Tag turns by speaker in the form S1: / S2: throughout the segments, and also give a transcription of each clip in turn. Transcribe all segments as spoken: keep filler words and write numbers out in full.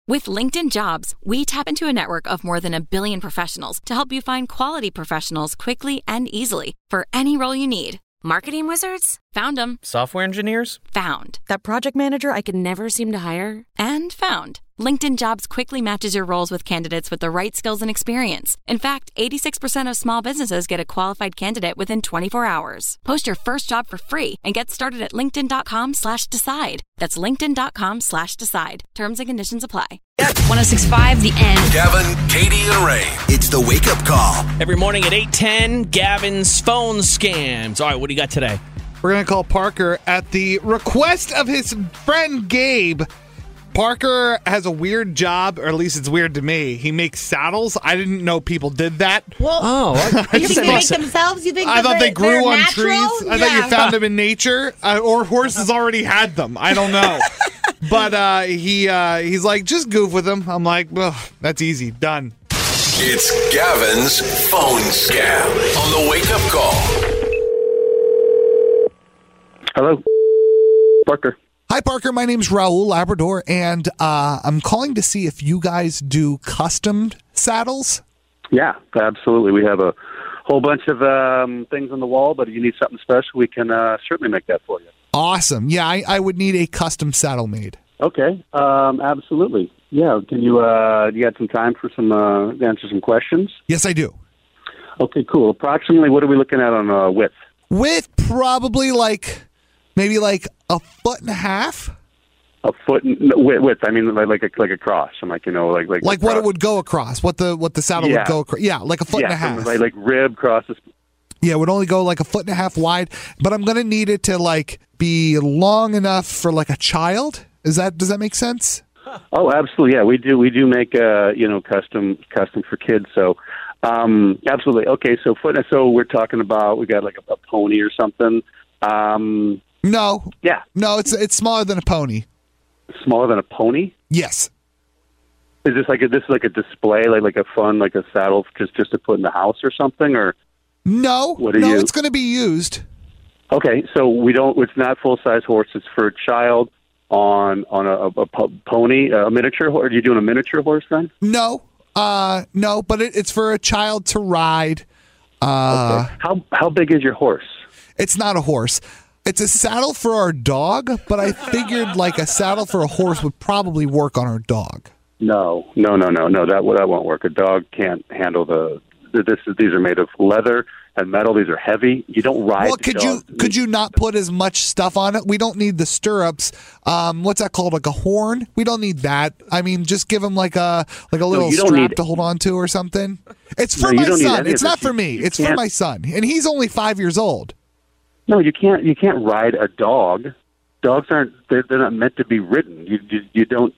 S1: With LinkedIn Jobs, we tap into a network of more than a billion professionals to help you find quality professionals quickly and easily for any role you need. Marketing wizards? Found them.
S2: Software engineers?
S1: Found. That project manager I could never seem to hire? And found. LinkedIn Jobs quickly matches your roles with candidates with the right skills and experience. In fact, eighty-six percent of small businesses get a qualified candidate within twenty-four hours. Post your first job for free and get started at linkedin.com slash decide. That's linkedin.com slash decide. Terms and conditions apply.
S3: ten sixty-five, The End.
S4: Gavin, Katie, and Ray. It's the Wake Up Call.
S2: Every morning at eight ten, Gavin's phone scams. All right, what do you got today?
S5: We're going to call Parker at the request of his friend Gabe. Parker has a weird job, or at least it's weird to me. He makes saddles. I didn't know people did that.
S6: Well,
S2: Oh, I,
S6: you think they make themselves? You think
S5: I
S6: that
S5: thought
S6: they,
S5: they grew
S6: they're
S5: on
S6: natural?
S5: trees. I
S6: yeah.
S5: thought you found them in nature, uh, or horses already had them. I don't know. But uh, he uh, he's like, just goof with them. I'm like, ugh, that's easy. Done.
S4: It's Gavin's phone scam on the Wake Up Call.
S7: Hello, Parker.
S5: Hi, Parker. My name's Raul Labrador, and uh, I'm calling to see if you guys do custom saddles.
S7: Yeah, absolutely. We have a whole bunch of um, things on the wall, but if you need something special, we can uh, certainly make that for you.
S5: Awesome. Yeah, I, I would need a custom saddle made.
S7: Okay, um, absolutely. Yeah, can you, uh, you got some time for some, uh, answer some questions?
S5: Yes, I do.
S7: Okay, cool. Approximately, what are we looking at on uh, width?
S5: Width, probably like, maybe like a foot and a half.
S7: A foot and, no, width, width. I mean, like like a like a cross. I'm like, you know, like like
S5: Like what it would go across, what the what the saddle
S7: Yeah.
S5: would go across. Yeah, like a foot
S7: yeah,
S5: and a half.
S7: like like rib crosses.
S5: Yeah, it would only go like a foot and a half wide, but I'm gonna need it to like be long enough for like a child. Is that does that make sense?
S7: Oh, absolutely. Yeah, we do. We do make uh, you know custom custom for kids. So, um, absolutely. Okay, so foot. So we're talking about we got like a, a pony or something. Um,
S5: No.
S7: yeah,
S5: No, it's it's smaller than a pony.
S7: smaller than a pony.
S5: Yes.
S7: Is this like a, this is like a display, like like a fun, like a saddle just just to put in the house or something, or?
S5: No.
S7: What are
S5: no,
S7: you-
S5: it's gonna be used.
S7: Okay, so we don't. It's not full size horse. It's for a child on on a, a, a pony, a miniature horse. Are you doing a miniature horse then?
S5: No. Uh no, but it, it's for a child to ride. Uh
S7: Okay. How how big is your horse?
S5: It's not a horse. It's a saddle for our dog, but I figured like a saddle for a horse would probably work on our dog.
S7: No, no, no, no, no. That that won't work. A dog can't handle the. This is these are made of leather and metal. These are heavy. You don't ride.
S5: Well, could you
S7: dogs.
S5: could you not put as much stuff on it? We don't need the stirrups. Um, what's that called? Like a horn? We don't need that. I mean, just give him like a like a little
S7: you don't
S5: strap
S7: need-
S5: to hold on to or something. It's for
S7: No, you
S5: my
S7: don't need
S5: son.
S7: any of
S5: It's not
S7: this.
S5: for me.
S7: You
S5: It's for
S7: can't-
S5: my son, and he's only five years old.
S7: No, you can't. You can't ride a dog. Dogs aren't. They're, they're not meant to be ridden. You, you you don't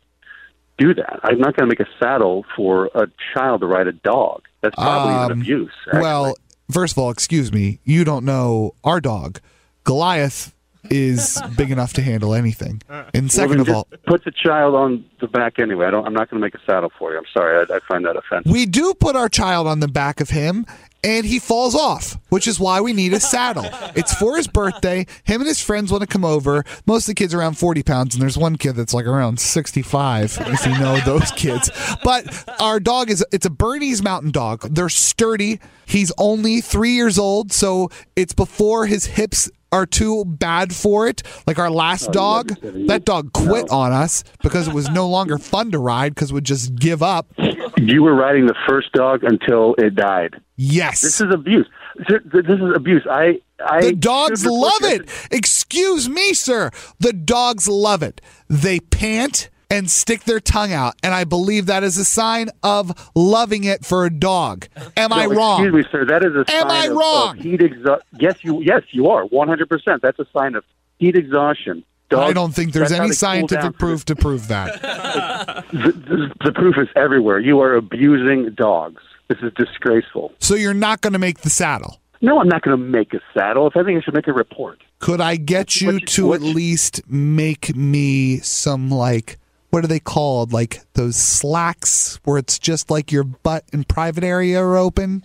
S7: do that. I'm not going to make a saddle for a child to ride a dog. That's probably
S5: Um,
S7: an abuse. Actually.
S5: Well, first of all, excuse me. You don't know our dog. Goliath is big enough to handle anything. And second
S7: Well,
S5: of
S7: then
S5: all,
S7: just put the child on the back anyway. I don't. I'm not going to make a saddle for you. I'm sorry. I, I find that offensive.
S5: we do put our child on the back of him, and he falls off, which is why we need a saddle. It's for his birthday. Him and his friends want to come over. Most of the kids are around forty pounds, and there's one kid that's like around sixty-five, if you know those kids. But our dog is, it's a Bernese Mountain Dog. They're sturdy. He's only three years old, so it's before his hips are too bad for it. Like our last
S7: Oh,
S5: dog,
S7: you're kidding.
S5: that dog quit
S7: No.
S5: on us because it was no longer fun to ride because it would just give up.
S7: You were riding the first dog until it died.
S5: Yes.
S7: This is abuse. This is abuse. I. I
S5: The dogs
S7: should report
S5: love
S7: this.
S5: it. Excuse me, sir. The dogs love it. They pant and stick their tongue out, and I believe that is a sign of loving it for a dog. Am I
S7: No,
S5: wrong?
S7: Excuse me, sir. That is a
S5: Am
S7: sign
S5: I
S7: of,
S5: wrong?
S7: of heat exhaustion. Yes, you. Yes, you are. One hundred percent. That's a sign of heat exhaustion. Dogs,
S5: I don't think there's
S7: that's how
S5: any
S7: they cool down
S5: scientific
S7: for
S5: proof to prove that.
S7: The, the, the proof is everywhere. You are abusing dogs. This is disgraceful.
S5: So you're not going to make the saddle.
S7: No, I'm not going to make a saddle. If anything, I should make a report.
S5: Could I get you
S7: What-
S5: to
S7: what-
S5: at least make me some, like, what are they called? Like those slacks where it's just like your butt and private area are open?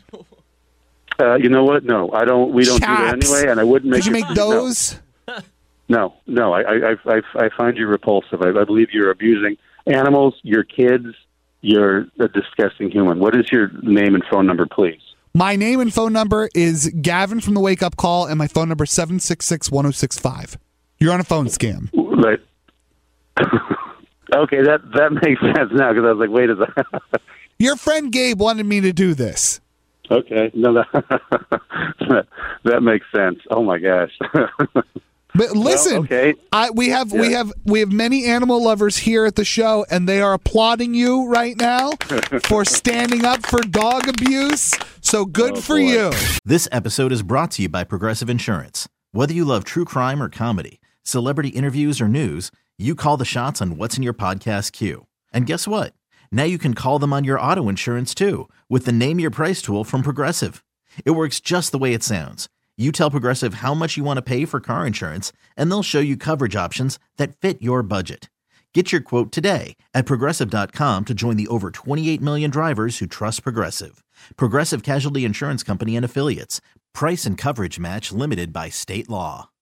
S7: Uh, you know what? No, I don't. We don't do that
S5: Chaps.
S7: anyway, and I wouldn't make.
S5: Could you
S7: it-
S5: make those?
S7: No, no. no I, I, I, I find you repulsive. I, I believe you're abusing animals, your kids, you're a disgusting human. What is your name and phone number, please?
S5: My name and phone number is Gavin from the Wake Up Call, and my phone number is seven six six, one oh six five. You're on a phone scam.
S7: Like, okay, that, that makes sense now, because I was like, wait a second.
S5: Your friend Gabe wanted me to do this.
S7: Okay, no, that, that makes sense. Oh, my gosh.
S5: But listen,
S7: well, okay.
S5: I, we have
S7: yeah.
S5: we have we have many animal lovers here at the show, and they are applauding you right now for standing up for dog abuse. So good
S7: oh,
S5: for
S7: boy.
S5: you.
S6: This episode is brought to you by Progressive Insurance. Whether you love true crime or comedy, celebrity interviews or news, you call the shots on what's in your podcast queue. And guess what? Now you can call them on your auto insurance too with the Name Your Price tool from Progressive. It works just the way it sounds. You tell Progressive how much you want to pay for car insurance, and they'll show you coverage options that fit your budget. Get your quote today at Progressive dot com to join the over twenty-eight million drivers who trust Progressive. Progressive Casualty Insurance Company and Affiliates. Price and coverage match limited by state law.